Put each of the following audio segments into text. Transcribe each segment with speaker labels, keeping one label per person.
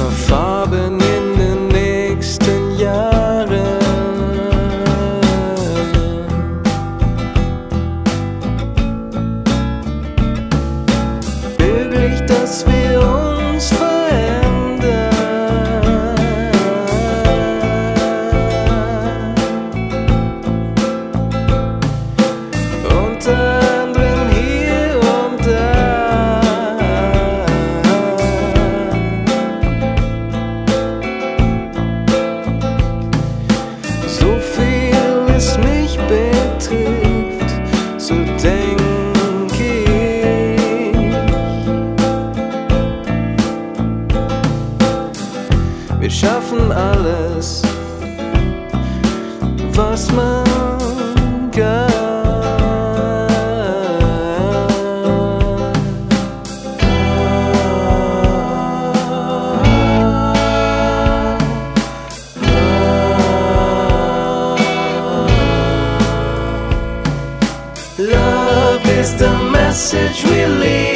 Speaker 1: Farben in den nächsten Jahren. Möglich, dass wir uns verändern. Unter anderem hier und da. So viel es mich betrifft, so denke ich. Wir schaffen alles, was man kann. Love is the message we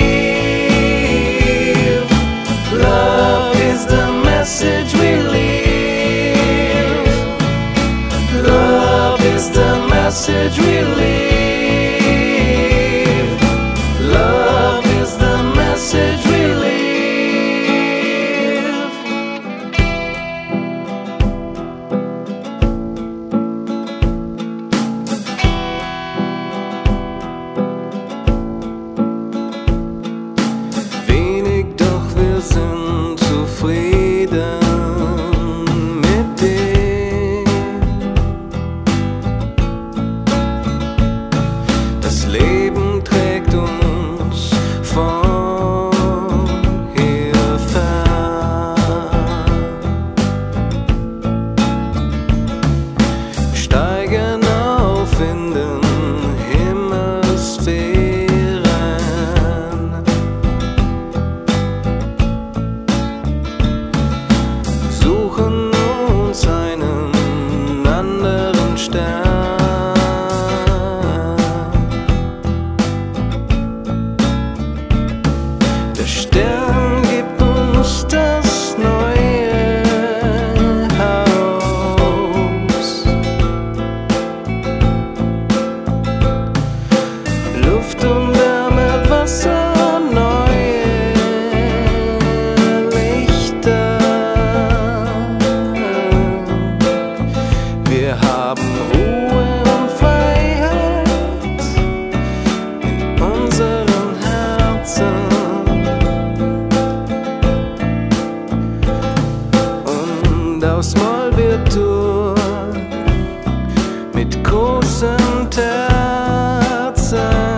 Speaker 1: leave. Love is the message we leave. Love is the message we leave. Love is the message we leave. Wenig, doch wir sind zufrieden mit dem. Das Leben trägt uns von hier fern. Wir steigen auf in den Himmelssphären. Suchen uns einen anderen Stern. Der Stern gibt uns das neue Haus. Luft und Wärme, Wasser, neue Lichter. Wir haben Ruhe und Freiheit in unseren Herzen. Und aus Moll wird Dur mit großen Terzen.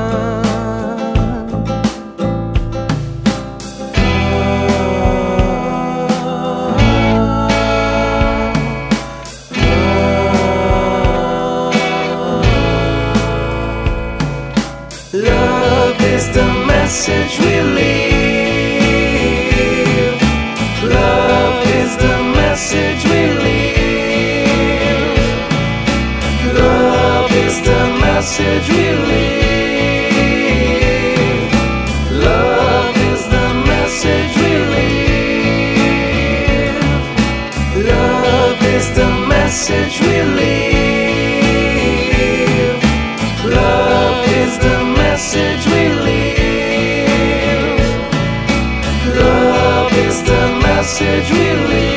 Speaker 1: Love is the message we leave. Love is the message we leave. Love is the message we leave. Love is the message we leave. Love is the message we leave. Love is the message we leave. Love is the message we leave.